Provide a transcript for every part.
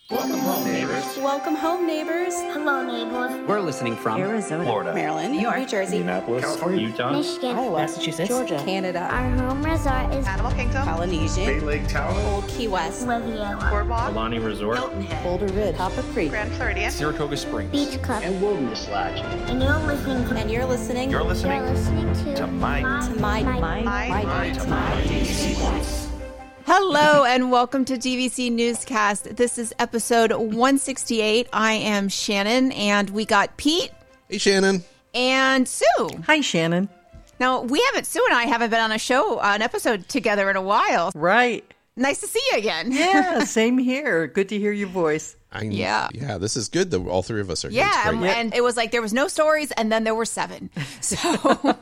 Welcome home, neighbors. Welcome home, neighbors. Hello, neighbors. We're listening from Arizona, Florida, Maryland, New York, New Jersey, Indianapolis, California, Utah, Michigan, Iowa, Massachusetts, Georgia, Canada, Our home resort is Animal Kingdom, Polynesia, Bay Lake Tower, Old Key West, Riviera, Boardwalk, Alani Resort, Hilton Head, Boulder Ridge, Copper Creek, Grand Floridian, Saratoga Springs, Beach Club, and Wilderness Lodge. and you're listening to and you're listening You're listening to my Hello and welcome to DVC Newscast. This is episode 168. I am Shannon and we got Pete. Hey, Shannon. And Sue. Hi, Shannon. Now, Sue and I haven't been on an episode together in a while. Right. Nice to see you again. Yeah, same here. Good to hear your voice. Yeah. Yeah, this is good that all three of us are Yeah, here. It's great. and it was like there was no stories and then there were 7. So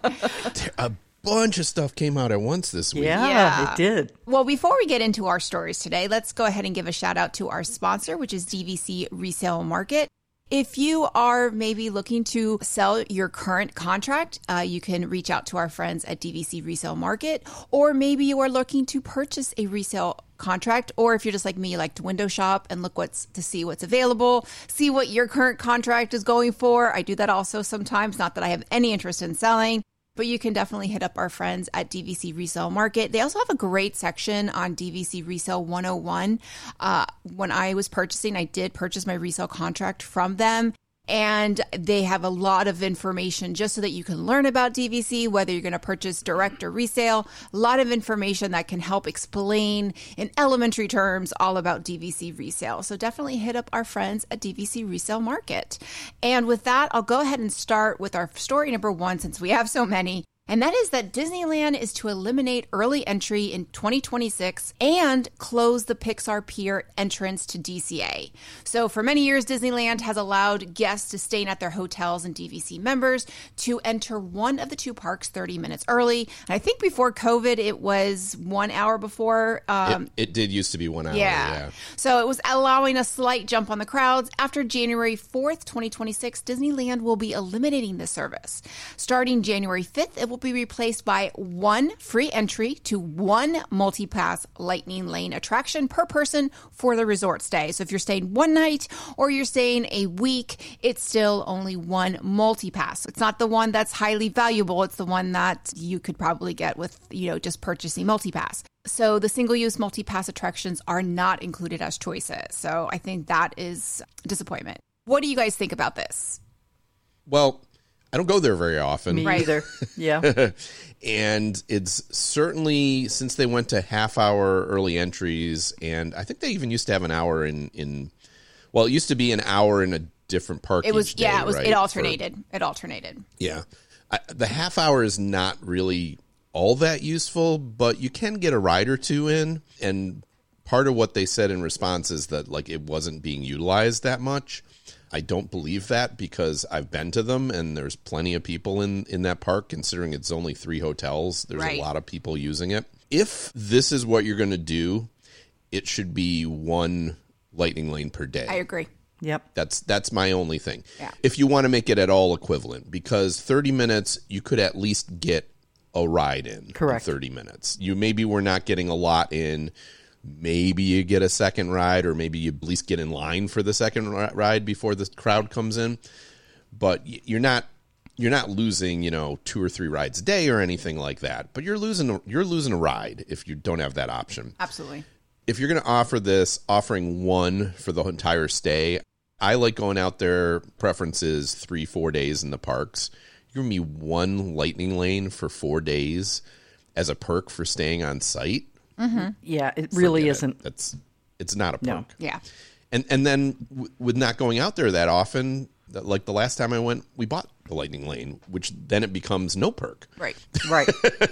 A bunch of stuff came out at once this week. Yeah, it did. Well, before we get into our stories today, let's go ahead and give a shout out to our sponsor, which is DVC Resale Market. If you are maybe looking to sell your current contract, you can reach out to our friends at DVC Resale Market, or maybe you are looking to purchase a resale contract, or if you're just like me, you like to window shop and look to see what's available, see what your current contract is going for. I do that also sometimes, not that I have any interest in selling. But you can definitely hit up our friends at DVC Resale Market. They also have a great section on DVC Resale 101. When I was purchasing, I did purchase my resale contract from them. And they have a lot of information just so that you can learn about DVC, whether you're going to purchase direct or resale. A lot of information that can help explain in elementary terms all about DVC resale. So definitely hit up our friends at DVC Resale Market. And with that, I'll go ahead and start with our story number 1 since we have so many. And that is that Disneyland is to eliminate early entry in 2026 and close the Pixar Pier entrance to DCA. So for many years, Disneyland has allowed guests to stay at their hotels and DVC members to enter one of the 2 parks 30 minutes early. And I think before COVID, it was 1 hour before. It did used to be 1 hour. Yeah. So it was allowing a slight jump on the crowds. After January 4th, 2026, Disneyland will be eliminating this service. Starting January 5th, it will be replaced by 1 free entry to 1 multi-pass Lightning Lane attraction per person for the resort stay. So if you're staying one night or you're staying a week, it's still only 1 multi-pass. It's not the one that's highly valuable. It's the one that you could probably get with, just purchasing multi-pass. So the single-use multi-pass attractions are not included as choices. So I think that is a disappointment. What do you guys think about this? Well, I don't go there very often. Me either. Yeah. And it's certainly, since they went to half-hour early entries, and I think they even used to have an hour it used to be an hour in a different park each day, right? It alternated. Yeah. The half hour is not really all that useful, but you can get a ride or two in, and part of what they said in response is that it wasn't being utilized that much. I don't believe that because I've been to them and there's plenty of people in that park, considering it's only 3 hotels. There's a lot of people using it. If this is what you're going to do, it should be 1 Lightning Lane per day. I agree. Yep. That's my only thing. Yeah. If you want to make it at all equivalent, because 30 minutes, you could at least get a ride in. Correct. 30 minutes. Maybe we're not getting a lot in. Maybe you get a second ride, or maybe you at least get in line for the second ride before the crowd comes in. But you're not losing, 2 or 3 rides a day or anything like that. But you're losing a ride if you don't have that option. Absolutely. If you're going to offer this, offering 1 for the entire stay, I like going out there. Preference is 3-4 days in the parks. You're going to be 1 Lightning Lane for 4 days as a perk for staying on site. Mm-hmm. Yeah, it really isn't. It's not a perk. No. Yeah. And then with not going out there that often, like the last time I went, we bought the Lightning Lane, which then it becomes no perk. Right. Right.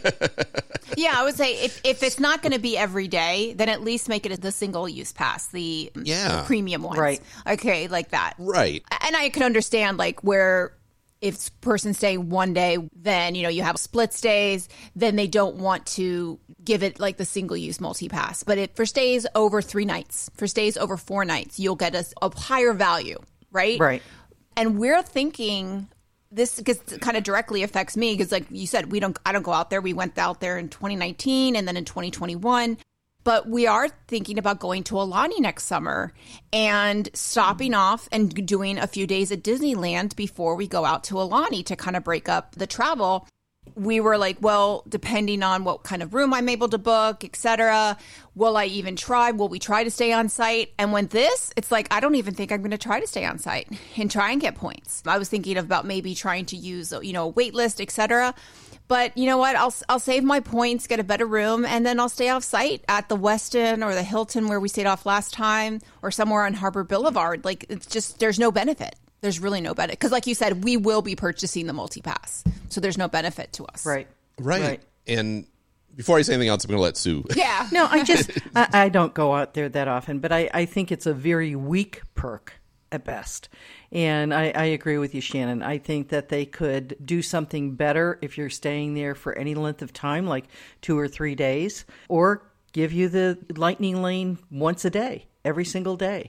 Yeah, I would say if it's not going to be every day, then at least make it the single-use pass, the premium ones. Right. Okay, like that. Right. And I can understand where if person staying 1 day, then, you have split stays, then they don't want to give it the single-use multi-pass. But for stays over 3 nights, for stays over 4 nights, you'll get a higher value, right? Right. And we're thinking this because it kind of directly affects me because, like you said, I don't go out there. We went out there in 2019 and then in 2021. But we are thinking about going to Aulani next summer and stopping off and doing a few days at Disneyland before we go out to Aulani to kind of break up the travel. We were like, well, depending on what kind of room I'm able to book, etc., will I even try? Will we try to stay on site? And when it's like, I don't even think I'm going to try to stay on site and try and get points. I was thinking about maybe trying to use, a wait list, etc. But you know what? I'll save my points, get a better room, and then I'll stay off site at the Westin or the Hilton where we stayed off last time, or somewhere on Harbor Boulevard. Like, it's just, there's no benefit. There's really no benefit. Because like you said, we will be purchasing the multi-pass. So there's no benefit to us. Right. And before I say anything else, I'm going to let Sue. Yeah. No, I don't go out there that often, but I think it's a very weak perk at best. And I agree with you, Shannon. I think that they could do something better if you're staying there for any length of time, like 2 or 3 days, or give you the lightning lane once a day, every single day.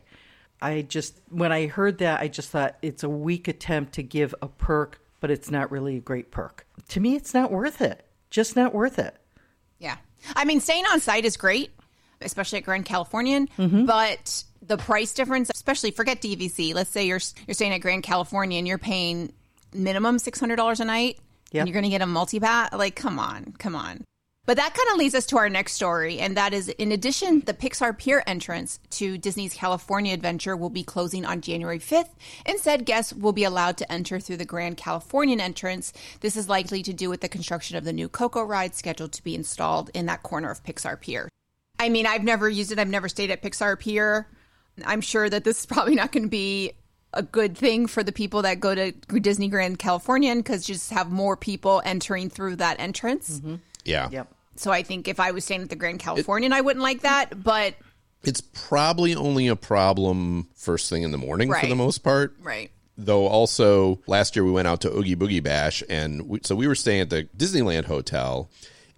When I heard that, I just thought it's a weak attempt to give a perk, but it's not really a great perk. To me, it's not worth it. Just not worth it. Yeah. I mean, staying on site is great, especially at Grand Californian, but the price difference, especially forget DVC. Let's say you're staying at Grand California and you're paying minimum $600 a night, and you're going to get a multi-pass. Like, come on. But that kind of leads us to our next story, and that is, in addition, the Pixar Pier entrance to Disney's California Adventure will be closing on January 5th. Instead, guests will be allowed to enter through the Grand Californian entrance. This is likely to do with the construction of the new Coco ride scheduled to be installed in that corner of Pixar Pier. I mean, I've never used it. I've never stayed at Pixar Pier. I'm sure that this is probably not going to be a good thing for the people that go to Disney Grand Californian, because you just have more people entering through that entrance. Yeah. Yep. So I think if I was staying at the Grand Californian, I wouldn't like that. But It's probably only a problem first thing in the morning for the most part. Right. Though also last year we went out to Oogie Boogie Bash, and so we were staying at the Disneyland Hotel,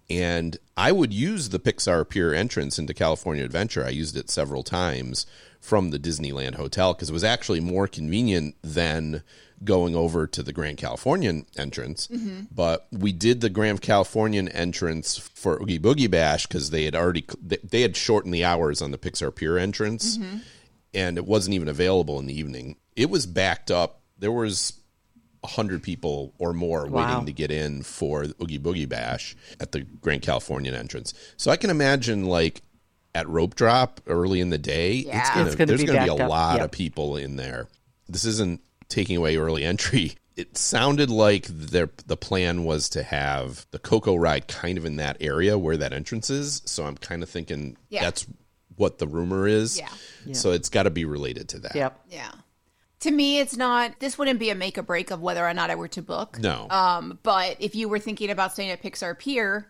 and I would use the Pixar Pier entrance into California Adventure. I used it several times from the Disneyland Hotel because it was actually more convenient than going over to the Grand Californian entrance. But we did the Grand Californian entrance for Oogie Boogie Bash because they had shortened the hours on the Pixar Pier entrance, and it wasn't even available in the evening. It was backed up. There was 100 people or more waiting to get in for Oogie Boogie Bash at the Grand Californian entrance. So I can imagine, like, at Rope Drop early in the day, there's going to be a lot of people in there. This isn't taking away early entry. It sounded like the plan was to have the Coco ride kind of in that area where that entrance is. So I'm kind of thinking that's what the rumor is. Yeah. So it's got to be related to that. Yep. Yeah. To me, this wouldn't be a make or break of whether or not I were to book. No. But if you were thinking about staying at Pixar Pier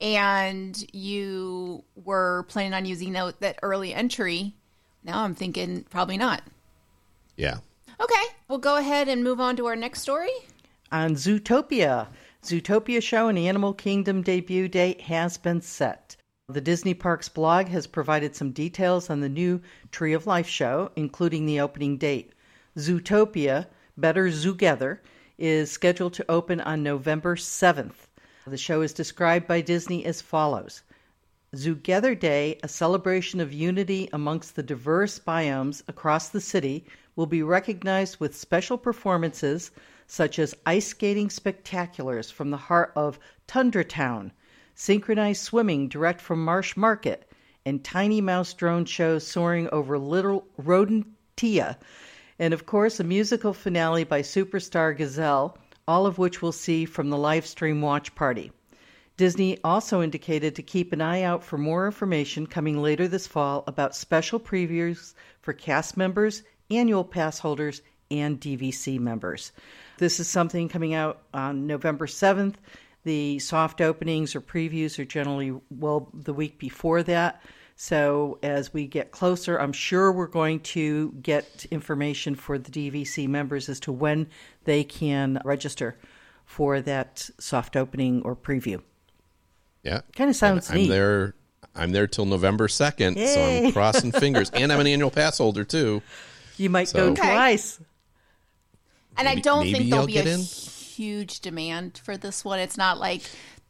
and you were planning on using that early entry, now I'm thinking probably not. Yeah. Okay, we'll go ahead and move on to our next story. On Zootopia. Zootopia show and Animal Kingdom debut date has been set. The Disney Parks blog has provided some details on the new Tree of Life show, including the opening date. Zootopia, Better Zoogether, is scheduled to open on November 7th. The show is described by Disney as follows. Zoogether Day, a celebration of unity amongst the diverse biomes across the city, will be recognized with special performances such as ice skating spectaculars from the heart of Tundra Town, synchronized swimming direct from Marsh Market, and tiny mouse drone shows soaring over Little Rodentia, and of course a musical finale by Superstar Gazelle, all of which we'll see from the live stream watch party. Disney also indicated to keep an eye out for more information coming later this fall about special previews for cast members, annual pass holders, and DVC members. This is something coming out on November 7th. The soft openings or previews are generally the week before that. So as we get closer, I'm sure we're going to get information for the DVC members as to when they can register for that soft opening or preview. Yeah. Kind of sounds neat. I'm there till November 2nd, Yay. so I'm crossing fingers. And I'm an annual pass holder, too. You might go twice. And I don't think there'll be a in? huge demand for this one. It's not like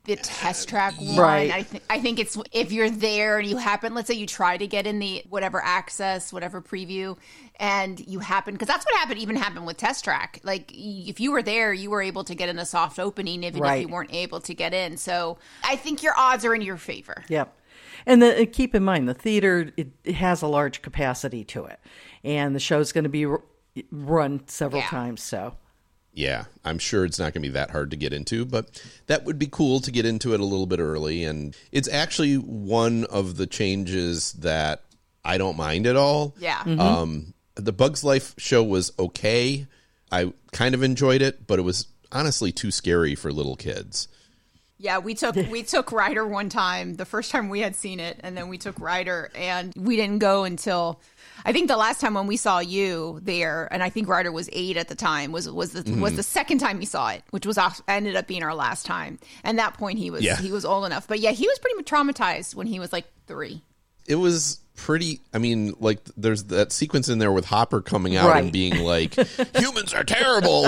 the test track one. Right. I think it's if you're there and you happen, let's say you try to get in the whatever access, whatever preview, and you happen, because that's what even happened with test track. Like if you were there, you were able to get in a soft opening even if you weren't able to get in. So I think your odds are in your favor. Yep. And keep in mind, the theater, it has a large capacity to it. And the show's going to be run several times, so. Yeah, I'm sure it's not going to be that hard to get into, but that would be cool to get into it a little bit early. And it's actually one of the changes that I don't mind at all. Yeah. The Bugs Life show was okay. I kind of enjoyed it, but it was honestly too scary for little kids. Yeah, we took Ryder one time, the first time we had seen it, and then we took Ryder, and we didn't go until, I think the last time when we saw you there, and I think Ryder was 8 at the time, was the second time he saw it, which was ended up being our last time. And at that point he was old enough, but yeah, he was pretty traumatized when he was like 3. It was pretty, I mean, like there's that sequence in there with Hopper coming out and being like, humans are terrible,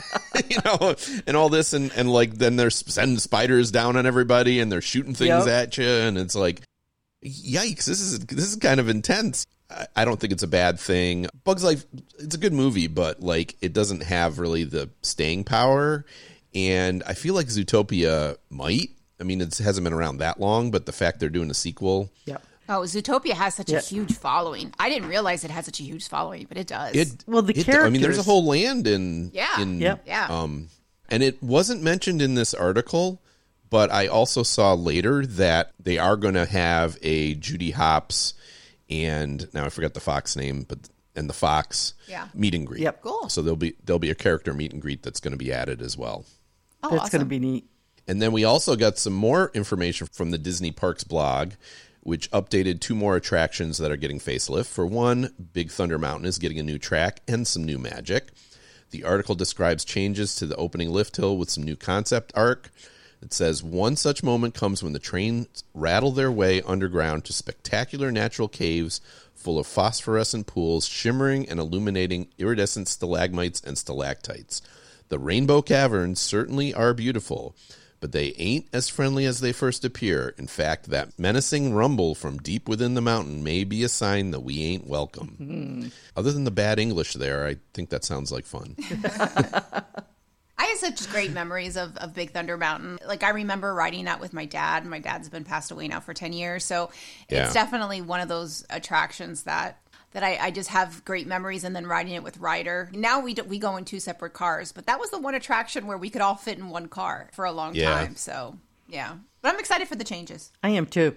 and all this, and like then they're sending spiders down on everybody and they're shooting things at you, and it's like, yikes, this is kind of intense. I don't think it's a bad thing. Bugs Life, it's a good movie, but like it doesn't have really the staying power, and I feel like Zootopia might. I mean, it hasn't been around that long, but the fact they're doing a sequel. Yep. Oh, Zootopia has such a huge following. I didn't realize it had such a huge following, but it does. Characters. I mean, there's a whole land in. Yeah. And it wasn't mentioned in this article, but I also saw later that they are going to have a Judy Hopps and now I forgot the Fox name, and the Fox meet and greet. Yep. Cool. So there'll be a character meet and greet that's going to be added as well. Oh, that's awesome. going to be neat. And then we also got some more information from the Disney Parks blog, which updated 2 more attractions that are getting facelift. For one, Big Thunder Mountain is getting a new track and some new magic. The article describes changes to the opening lift hill with some new concept art. It says, one such moment comes when the trains rattle their way underground to spectacular natural caves full of phosphorescent pools, shimmering and illuminating iridescent stalagmites and stalactites. The Rainbow Caverns certainly are beautiful, but they ain't as friendly as they first appear. In fact, that menacing rumble from deep within the mountain may be a sign that we ain't welcome. Other than the bad English there, I think that sounds like fun. I had such great memories of Big Thunder Mountain. Like, I remember riding that with my dad. My dad's been passed away now for 10 years. So it's definitely one of those attractions that I just have great memories, and then riding it with Ryder. Now we go in 2 separate cars, but that was the one attraction where we could all fit in one car for a long time. So, yeah. But I'm excited for the changes. I am too.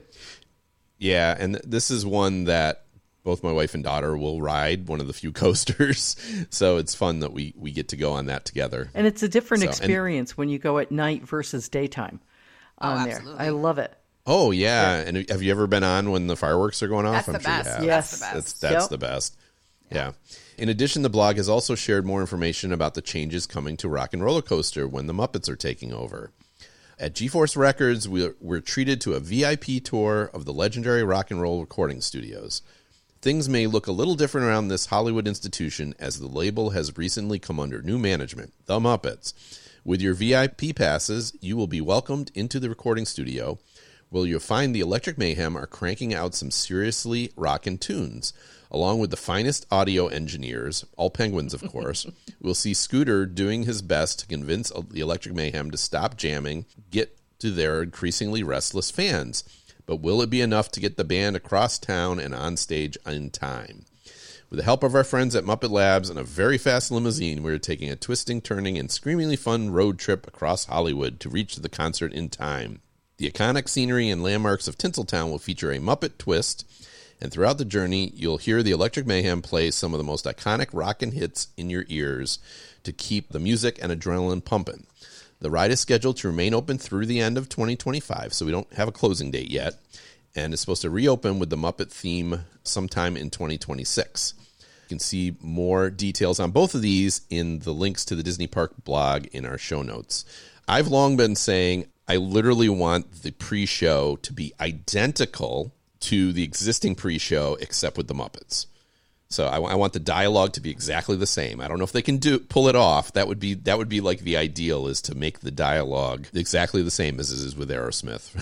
Yeah, and this is one that both my wife and daughter will ride, one of the few coasters. So it's fun that we get to go on that together. And it's a different experience when you go at night versus daytime on there. Absolutely. I love it. Oh, yeah. And have you ever been on when the fireworks are going off? That's the best. You have. Yes. That's the best. That's the best. Yeah. In addition, the blog has also shared more information about the changes coming to Rock and Roller Coaster when the Muppets are taking over. At GeForce Records, we're treated to a VIP tour of the legendary Rock and Roll recording studios. Things may look a little different around this Hollywood institution as the label has recently come under new management, the Muppets. With your VIP passes, you will be welcomed into the recording studio, where you'll find the Electric Mayhem are cranking out some seriously rockin' tunes. Along with the finest audio engineers, all penguins, of course, we'll see Scooter doing his best to convince the Electric Mayhem to stop jamming, get to their increasingly restless fans. But will it be enough to get the band across town and on stage in time? With the help of our friends at Muppet Labs and a very fast limousine, we're taking a twisting, turning, and screamingly fun road trip across Hollywood to reach the concert in time. The iconic scenery and landmarks of Tinseltown will feature a Muppet twist, and throughout the journey, you'll hear the Electric Mayhem play some of the most iconic rockin' hits in your ears to keep the music and adrenaline pumping. The ride is scheduled to remain open through the end of 2025, so we don't have a closing date yet, and it's supposed to reopen with the Muppet theme sometime in 2026. You can see more details on both of these in the links to the Disney Park blog in our show notes. I've long been saying I literally want the pre-show to be identical to the existing pre-show except with the Muppets. So I want the dialogue to be exactly the same. I don't know if they can pull it off. That would be like the ideal, is to make the dialogue exactly the same as it is with Aerosmith.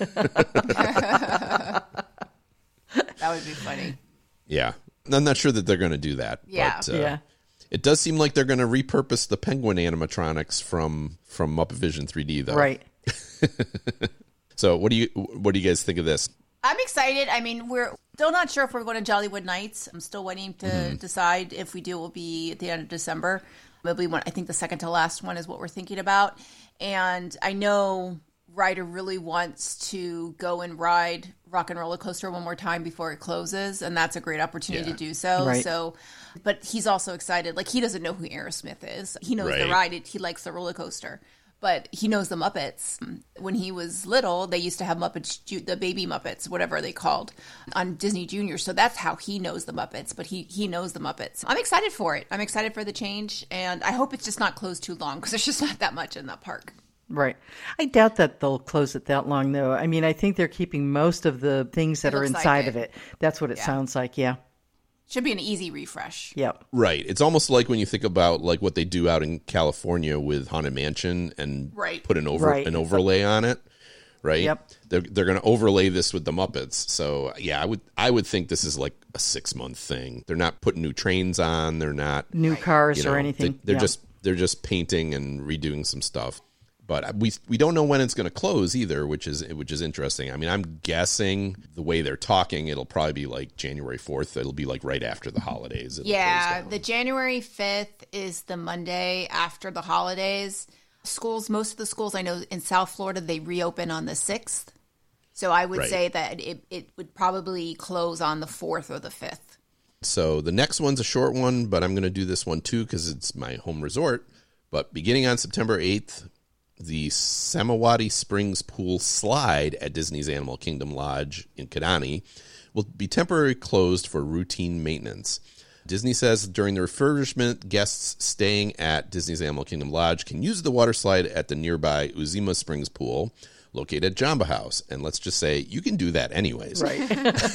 That would be funny. Yeah. I'm not sure that they're going to do that. Yeah. But, it does seem like they're going to repurpose the penguin animatronics from Muppet Vision 3D, though. Right. So what do you guys think of this? I'm excited. I mean, we're still not sure if we're going to Jollywood Nights. I'm still waiting to decide. If we do, it will be at the end of December. It'll be I think the second to last one is what we're thinking about. And I know Ryder really wants to go and ride Rock and Roller Coaster one more time before it closes, and that's a great opportunity to do so. Right. So, but he's also excited. Like, he doesn't know who Aerosmith is. He knows the ride. He likes the roller coaster. But he knows the Muppets. When he was little, they used to have Muppets, the baby Muppets, whatever they called, on Disney Junior. So that's how he knows the Muppets. But he knows the Muppets. I'm excited for it. I'm excited for the change. And I hope it's just not closed too long, because there's just not that much in that park. Right. I doubt that they'll close it that long, though. I mean, I think they're keeping most of the things that are inside of it. That's what it sounds like, yeah. Should be an easy refresh. Yep. Right. It's almost like when you think about like what they do out in California with Haunted Mansion and put an overlay on it. Right. Yep. They're going to overlay this with the Muppets. So yeah, I would think this is like a 6-month thing. They're not putting new trains on. They're not new cars or anything. They're just painting and redoing some stuff. But we don't know when it's going to close either, which is interesting. I mean, I'm guessing the way they're talking, it'll probably be like January 4th. It'll be like right after the holidays. The January 5th is the Monday after the holidays. Most of the schools I know in South Florida, they reopen on the 6th. So I would say that it would probably close on the 4th or the 5th. So the next one's a short one, but I'm going to do this one too because it's my home resort. But beginning on September 8th, the Samawati Springs Pool slide at Disney's Animal Kingdom Lodge in Kidani will be temporarily closed for routine maintenance. Disney says during the refurbishment, guests staying at Disney's Animal Kingdom Lodge can use the water slide at the nearby Uzima Springs Pool, located at Jamba House. And let's just say you can do that anyways. Right.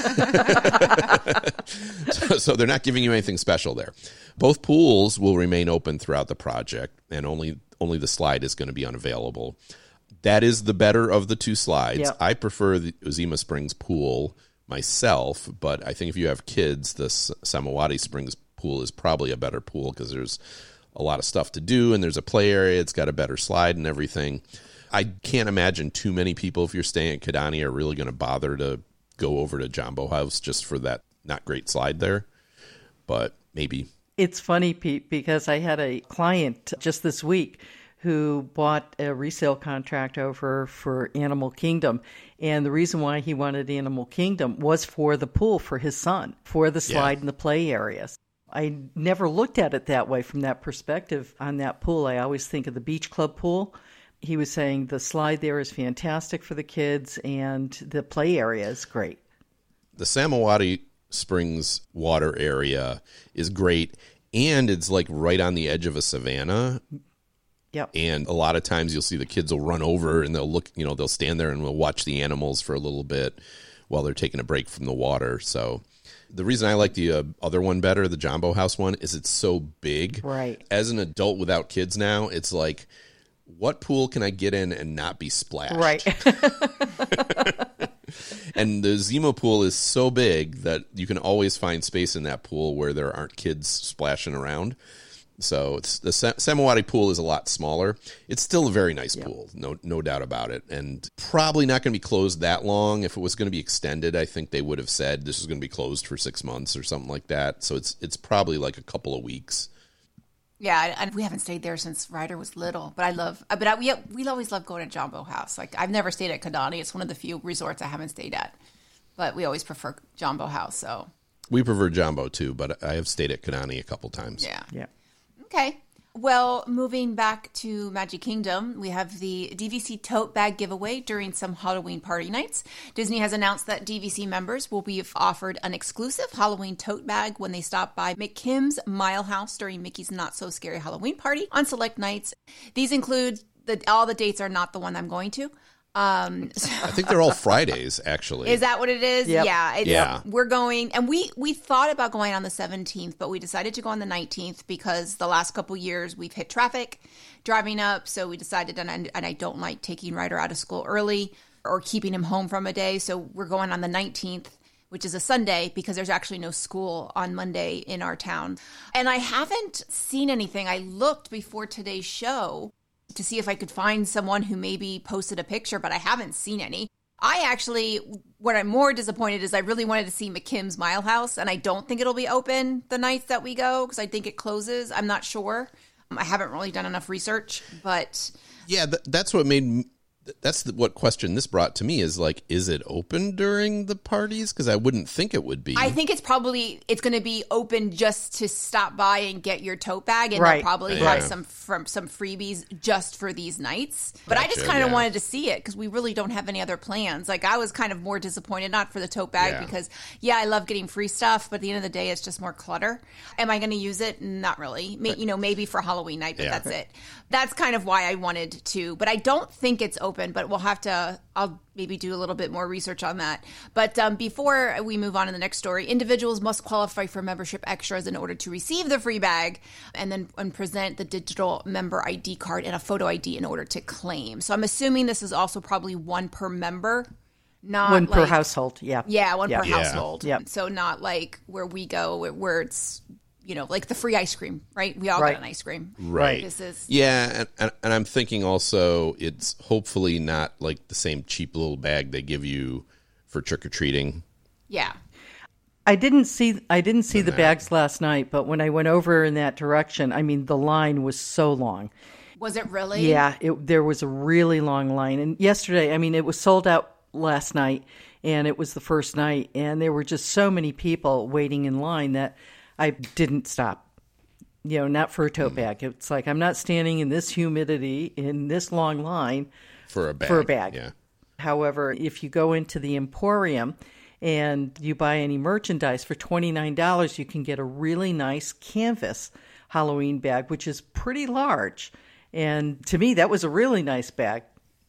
So they're not giving you anything special there. Both pools will remain open throughout the project, and only the slide is going to be unavailable. That is the better of the two slides. Yep. I prefer the Uzima Springs pool myself, but I think if you have kids, the Samawati Springs pool is probably a better pool because there's a lot of stuff to do and there's a play area. It's got a better slide and everything. I can't imagine too many people, if you're staying at Kidani, are really going to bother to go over to Jamba House just for that not great slide there, but maybe. It's funny, Pete, because I had a client just this week who bought a resale contract over for Animal Kingdom. And the reason why he wanted Animal Kingdom was for the pool for his son, for the slide and the play areas. I never looked at it that way from that perspective on that pool. I always think of the beach club pool. He was saying the slide there is fantastic for the kids and the play area is great. The Samawati Springs water area is great, and it's like right on the edge of a savanna. Yep. And a lot of times you'll see the kids will run over and they'll look, they'll stand there and we'll watch the animals for a little bit while they're taking a break from the water. So the reason I like the other one better, the Jamba House one, is it's so big. Right. As an adult without kids now, it's like, what pool can I get in and not be splashed? Right. And the Zima pool is so big that you can always find space in that pool where there aren't kids splashing around. So the Samawati pool is a lot smaller. It's still a very nice pool, no doubt about it. And probably not going to be closed that long. If it was going to be extended, I think they would have said this is going to be closed for 6 months or something like that. So it's probably like a couple of weeks. Yeah, and we haven't stayed there since Ryder was little. But we always love going to Jamba House. Like, I've never stayed at Kidani. It's one of the few resorts I haven't stayed at. But we always prefer Jamba House. So we prefer Jumbo too, but I have stayed at Kidani a couple times. Yeah. Okay. Well, moving back to Magic Kingdom, we have the DVC tote bag giveaway during some Halloween party nights. Disney has announced that DVC members will be offered an exclusive Halloween tote bag when they stop by McKim's Mile House during Mickey's Not So Scary Halloween Party on select nights. These include all the dates are not the one I'm going to. I think they're all Fridays, actually. Is that what it is? Yep. Yeah. We're going, and we thought about going on the 17th, but we decided to go on the 19th because the last couple years we've hit traffic driving up. So we decided, and I don't like taking Ryder out of school early or keeping him home from a day. So we're going on the 19th, which is a Sunday, because there's actually no school on Monday in our town. And I haven't seen anything. I looked before today's show to see if I could find someone who maybe posted a picture, but I haven't seen any. What I'm more disappointed is I really wanted to see McKim's Mile House, and I don't think it'll be open the nights that we go because I think it closes. I'm not sure. I haven't really done enough research, but... Yeah, that's what made... what question this brought to me is like, is it open during the parties? Because I wouldn't think it would be. I think it's going to be open just to stop by and get your tote bag, and Right. they'll probably have some freebies just for these nights. But I just kind of wanted to see it because we really don't have any other plans. Like, I was kind of more disappointed, not for the tote bag, because I love getting free stuff, but at the end of the day, it's just more clutter. Am I going to use it? Not really. Maybe for Halloween night, but that's it. That's kind of why I wanted to, but I don't think it's open, but I'll maybe do a little bit more research on that. But before we move on to the next story, individuals must qualify for membership extras in order to receive the free bag and present the digital member ID card and a photo ID in order to claim. So I'm assuming this is also probably one per member, not One per household, yeah. Yeah, one per Yeah. household. Yep. So not like where we go, where it's, like the free ice cream, right? We all Right. got an ice cream. Right. This is... Yeah, and I'm thinking also it's hopefully not like the same cheap little bag they give you for trick-or-treating. Yeah. I didn't see the bags last night, but when I went over in that direction, I mean, the line was so long. Was it really? Yeah, there was a really long line. And yesterday, I mean, it was sold out last night, and it was the first night, and there were just so many people waiting in line that I didn't stop. Not for a tote bag. It's like, I'm not standing in this humidity in this long line For a bag. Yeah. However, if you go into the Emporium and you buy any merchandise for $29, you can get a really nice canvas Halloween bag, which is pretty large. And to me, that was a really nice bag.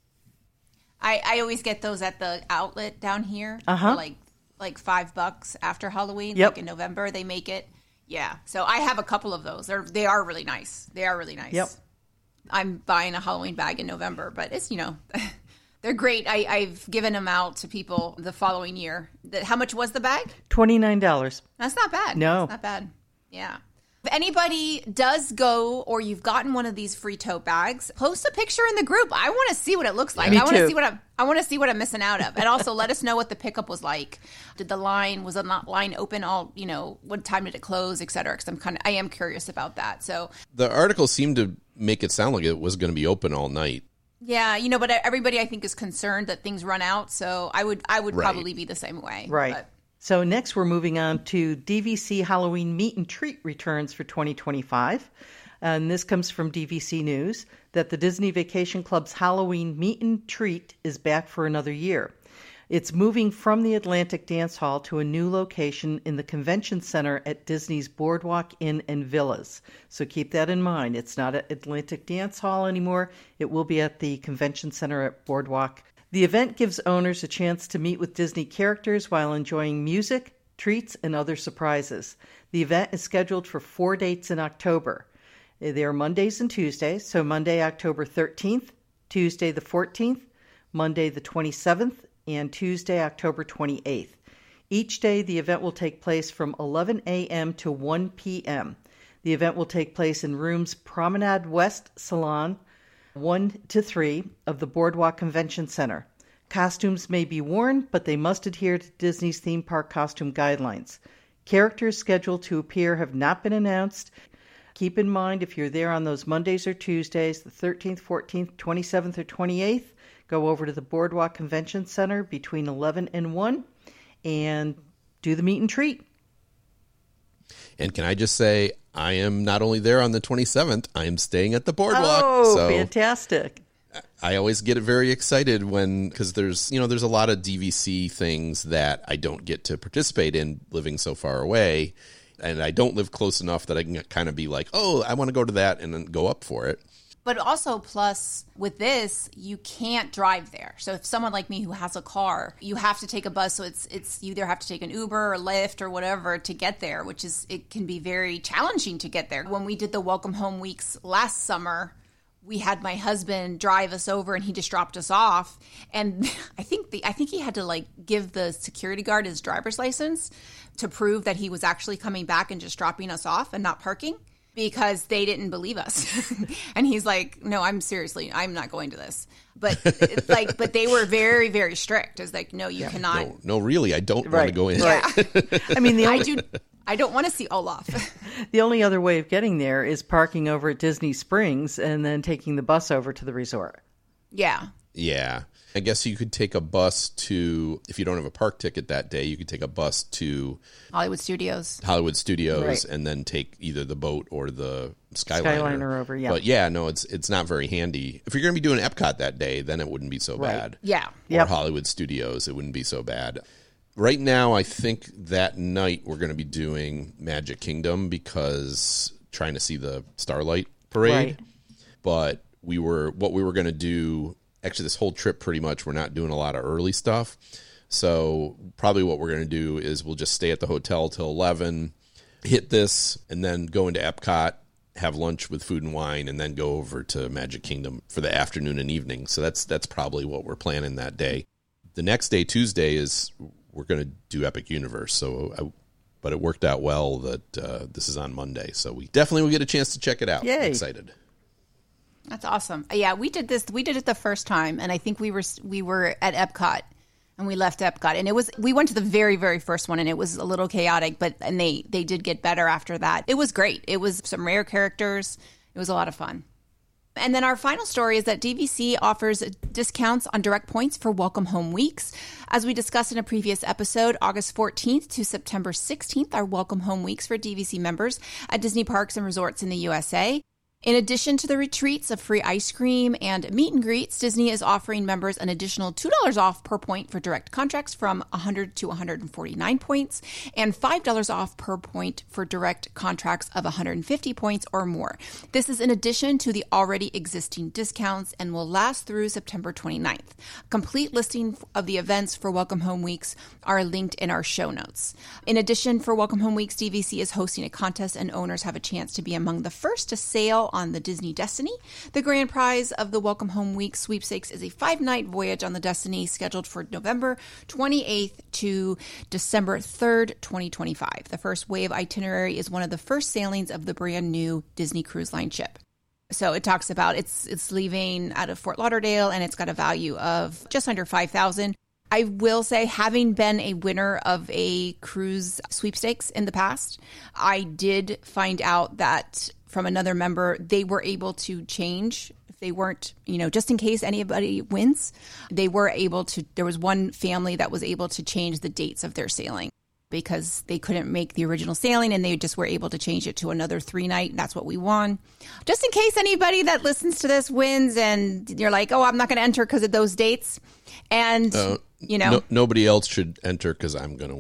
I always get those at the outlet down here. Uh-huh. For like $5 after Halloween. Yep. Like in November, they make it. Yeah. So I have a couple of those. They are really nice. They are really nice. Yep. I'm buying a Halloween bag in November, but it's, they're great. I've given them out to people the following year. How much was the bag? $29. That's not bad. No. It's not bad. Yeah. If anybody does go, or you've gotten one of these free tote bags, post a picture in the group. I want to see what it looks like. Me I want to too. see what I'm missing out of. And also let us know what the pickup was like. Was the line open all, what time did it close, et cetera? Because I am curious about that. So The article seemed to make it sound like it was going to be open all night. yeah, but everybody I think is concerned that things run out. So I would Right. probably be the same way. Right. But So next we're moving on to DVC Halloween Meet and Treat returns for 2025. And this comes from DVC News that the Disney Vacation Club's Halloween Meet and Treat is back for another year. It's moving from the Atlantic Dance Hall to a new location in the Convention Center at Disney's Boardwalk Inn and Villas. So keep that in mind. It's not at Atlantic Dance Hall anymore. It will be at the Convention Center at Boardwalk. The event gives owners a chance to meet with Disney characters while enjoying music, treats, and other surprises. The event is scheduled for 4 dates in October. They are Mondays and Tuesdays, so Monday, October 13th, Tuesday the 14th, Monday the 27th, and Tuesday, October 28th. Each day, the event will take place from 11 a.m. to 1 p.m. The event will take place in rooms Promenade West Salon 1 to 3 of the Boardwalk Convention Center. Costumes may be worn, but they must adhere to Disney's theme park costume guidelines. Characters scheduled to appear have not been announced. Keep in mind, if you're there on those Mondays or Tuesdays, the 13th, 14th, 27th, or 28th, go over to the Boardwalk Convention Center between 11 and 1 and do the meet and treat. And can I just say, I am not only there on the 27th, I am staying at the Boardwalk. Oh, so fantastic. I always get very excited because there's a lot of DVC things that I don't get to participate in living so far away. And I don't live close enough that I can kind of be like, oh, I want to go to that and then go up for it. But also, plus, with this, you can't drive there. So if someone like me who has a car, you have to take a bus. So it's you either have to take an Uber or Lyft or whatever to get there, it can be very challenging to get there. When we did the Welcome Home Weeks last summer, we had my husband drive us over, and he just dropped us off. And I think he had to like give the security guard his driver's license to prove that he was actually coming back and just dropping us off and not parking, because they didn't believe us. And he's like, no, I'm not going to this. But but they were very, very strict. It's like, no, you cannot. No, really, I don't want to go in. Yeah. I mean, I don't want to see Olaf. the only other way of getting there is parking over at Disney Springs and then taking the bus over to the resort. Yeah. Yeah. I guess you could take a bus to, if you don't have a park ticket that day, you could take a bus to Hollywood Studios, Right. and then take either the boat or the Skyliner. Skyliner over, yeah. But yeah, no, it's not very handy. If you're going to be doing Epcot that day, then it wouldn't be so bad. Yeah. Or Hollywood Studios, it wouldn't be so bad. Right now, I think that night we're going to be doing Magic Kingdom because trying to see the Starlight Parade. Right. But what we were going to do, actually this whole trip pretty much, we're not doing a lot of early stuff. So probably what we're going to do is we'll just stay at the hotel till 11, hit this, and then go into Epcot, have lunch with Food and Wine, and then go over to Magic Kingdom for the afternoon and evening. So that's probably what we're planning that day. The next day, Tuesday, is we're going to do Epic Universe. But it worked out well that this is on Monday. So we definitely will get a chance to check it out. Yay. I'm excited. That's awesome. Yeah, we did this. We did it the first time, and I think we were at Epcot, and we left Epcot, and we went to the very, very first one, and it was a little chaotic, and they did get better after that. It was great. It was some rare characters. It was a lot of fun. And then our final story is that DVC offers discounts on direct points for Welcome Home Weeks. As we discussed in a previous episode, August 14th to September 16th are Welcome Home Weeks for DVC members at Disney parks and resorts in the USA. In addition to the retreats of free ice cream and meet and greets, Disney is offering members an additional $2 off per point for direct contracts from 100 to 149 points and $5 off per point for direct contracts of 150 points or more. This is in addition to the already existing discounts and will last through September 29th. A complete listing of the events for Welcome Home Weeks are linked in our show notes. In addition, for Welcome Home Weeks, DVC is hosting a contest, and owners have a chance to be among the first to sail on the Disney Destiny. The grand prize of the Welcome Home Week sweepstakes is a 5-night voyage on the Destiny scheduled for November 28th to December 3rd, 2025. The first wave itinerary is one of the first sailings of the brand new Disney Cruise Line ship. So it talks about it's leaving out of Fort Lauderdale, and it's got a value of just under $5,000. I will say, having been a winner of a cruise sweepstakes in the past, I did find out that from another member, they were able to change. If they weren't, just in case anybody wins, they were able to. There was one family that was able to change the dates of their sailing because they couldn't make the original sailing, and they just were able to change it to another 3-night. That's what we won. Just in case anybody that listens to this wins and you're like, oh, I'm not going to enter because of those dates. And, nobody else should enter because I'm going to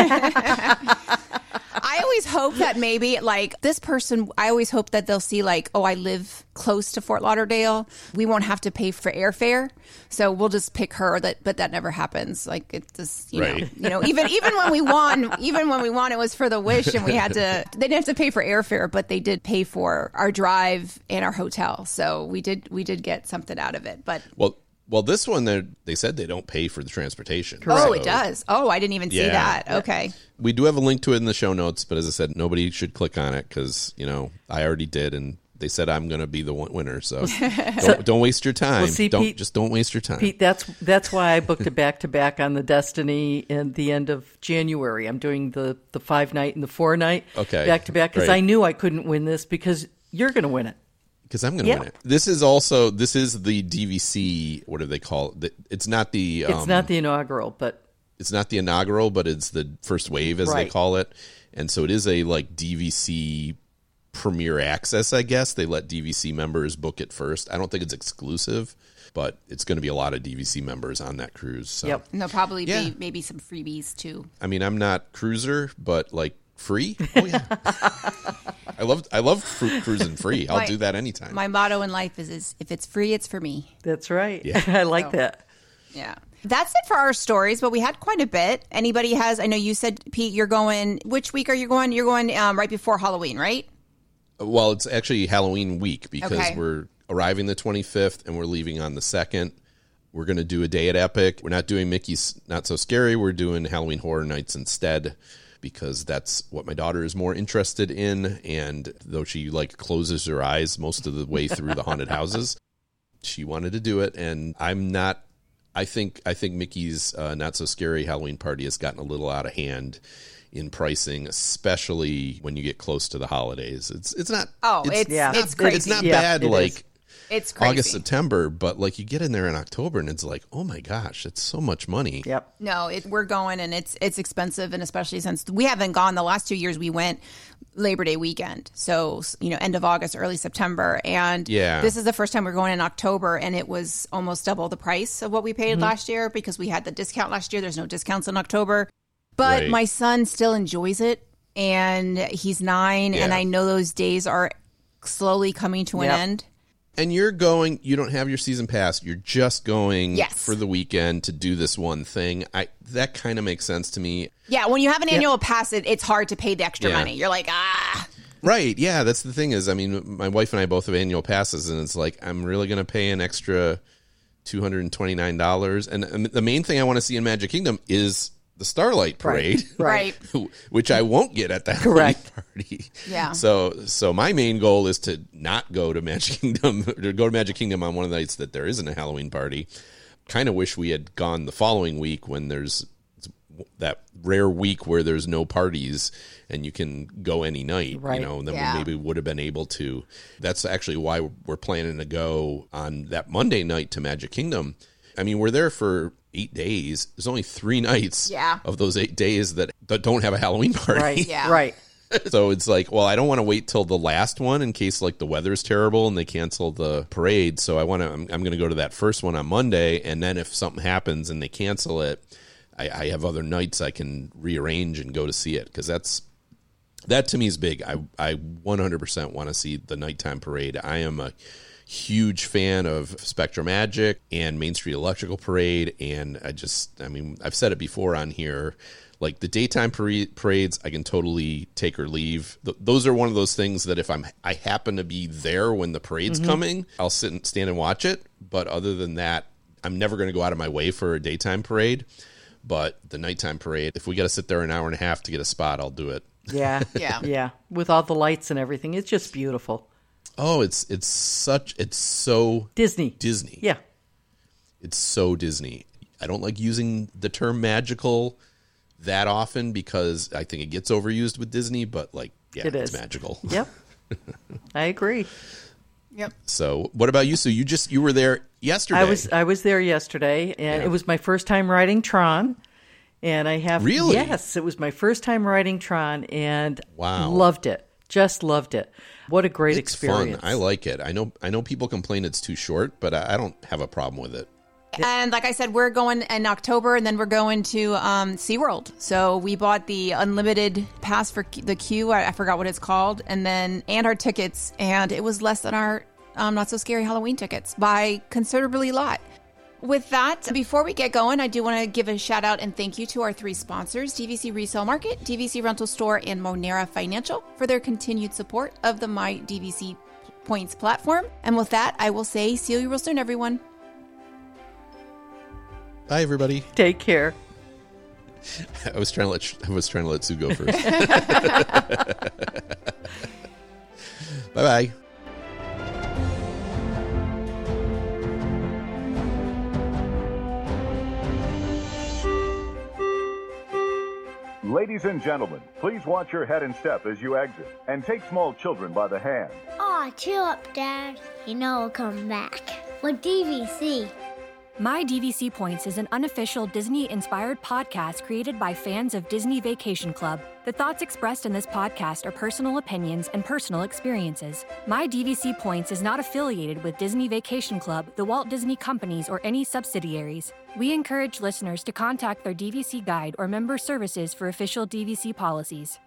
win. I always hope that maybe this person, I always hope that they'll see I live close to Fort Lauderdale. We won't have to pay for airfare. So we'll just pick her, but that never happens. It just, right. Even when we won, it was for the Wish, and they didn't have to pay for airfare, but they did pay for our drive and our hotel. So we did get something out of it. But Well, this one, they said they don't pay for the transportation. Oh, it does. Oh, I didn't even see that. Okay. We do have a link to it in the show notes, but as I said, nobody should click on it because, I already did, and they said I'm going to be the winner. So don't waste your time. Well, see, Pete, don't waste your time. Pete, that's why I booked a back-to-back on the Destiny in the end of January. I'm doing the 5-night and the 4-night back-to-back because I knew I couldn't win this because you're going to win it. Because I'm going to win it. This is the DVC. What do they call it? It's not the. It's not the inaugural, but it's not the inaugural, but it's the first wave, as they call it. And so it is a DVC Premier Access. I guess they let DVC members book it first. I don't think it's exclusive, but it's going to be a lot of DVC members on that cruise. So. Yep. And there'll probably be maybe some freebies too. I mean, I'm not cruiser, but Free? Oh yeah. I love cruising free. I'll do that anytime. My motto in life is if it's free, it's for me. That's right. Yeah. I like that. Yeah. That's it for our stories, but we had quite a bit. Anybody has, I know you said, Pete, you're going, which week are you going? You're going right before Halloween, right? Well, it's actually Halloween week because Okay. we're arriving the 25th and we're leaving on the 2nd. We're going to do a day at Epic. We're not doing Mickey's Not So Scary. We're doing Halloween Horror Nights instead because that's what my daughter is more interested in. And though she closes her eyes most of the way through the haunted houses, she wanted to do it. And I'm not. I think Mickey's Not So Scary Halloween Party has gotten a little out of hand in pricing, especially when you get close to the holidays. It's not. Oh, it's crazy. It's not Yeah, bad. it It's crazy. August, September, but you get in there in October and it's oh my gosh, it's so much money. Yep. No, we're going and it's expensive, and especially since we haven't gone the last 2 years. We went Labor Day weekend, so end of August, early September, and this is the first time we're going in October, and it was almost double the price of what we paid last year because we had the discount last year. There's no discounts in October, but Right. my son still enjoys it, and he's 9, and I know those days are slowly coming to an end. And you don't have your season pass. You're just going for the weekend to do this one thing. That kind of makes sense to me. Yeah, when you have an annual pass, it's hard to pay the extra money. You're like, Right, yeah, that's the thing is, my wife and I both have annual passes, and it's I'm really going to pay an extra $229. And the main thing I want to see in Magic Kingdom is the Starlight Parade. Right. Which I won't get at that Halloween party. Yeah. So my main goal is to not go to Magic Kingdom, or to go to Magic Kingdom on one of the nights that there isn't a Halloween party. Kind of wish we had gone the following week when there's that rare week where there's no parties and you can go any night, Right. and then we maybe would have been able to. That's actually why we're planning to go on that Monday night to Magic Kingdom. We're there for 8 days. There's only 3 nights of those 8 days that don't have a Halloween party. Right. Yeah. Right. So it's I don't want to wait till the last one in case the weather's terrible and they cancel the parade. So I'm going to go to that first one on Monday, and then if something happens and they cancel it, I have other nights I can rearrange and go to see it, because that to me is big. I 100% want to see the nighttime parade. I am a huge fan of Spectrum Magic and Main Street Electrical Parade, and I've said it before on here, the daytime parades I can totally take or leave. Those are one of those things that if I happen to be there when the parade's coming, I'll stand and watch it, but other than that, I'm never going to go out of my way for a daytime parade. But the nighttime parade, if we got to sit there an hour and a half to get a spot, I'll do it. Yeah. Yeah. Yeah. With all the lights and everything. It's just beautiful. Oh, it's so Disney. Yeah. It's so Disney. I don't like using the term magical that often because I think it gets overused with Disney, but it's magical. Yep. I agree. Yep. So what about you? So you were there yesterday. I was there yesterday, and it was my first time riding Tron. And I have Really? Yes, it was my first time riding Tron, and Wow. loved it. Just loved it. What a great It's experience. fun. I like it. I know people complain it's too short, but I don't have a problem with it. And like I said, we're going in October, and then we're going to SeaWorld. So we bought the unlimited pass for the queue. I forgot what it's called. And our tickets. And it was less than our Not So Scary Halloween tickets by considerably a lot. With that, before we get going, I do want to give a shout out and thank you to our 3 sponsors, DVC Resale Market, DVC Rental Store, and Monera Financial for their continued support of the My DVC Points platform. And with that, I will say, see you real soon, everyone. Bye, everybody. Take care. I was trying to let Sue go first. Bye-bye. Ladies and gentlemen, please watch your head and step as you exit, and take small children by the hand. Aw, chill up, Dad. You know I'll come back. With DVC. My DVC Points is an unofficial Disney-inspired podcast created by fans of Disney Vacation Club. The thoughts expressed in this podcast are personal opinions and personal experiences. My DVC Points is not affiliated with Disney Vacation Club, the Walt Disney Companies, or any subsidiaries. We encourage listeners to contact their DVC guide or member services for official DVC policies.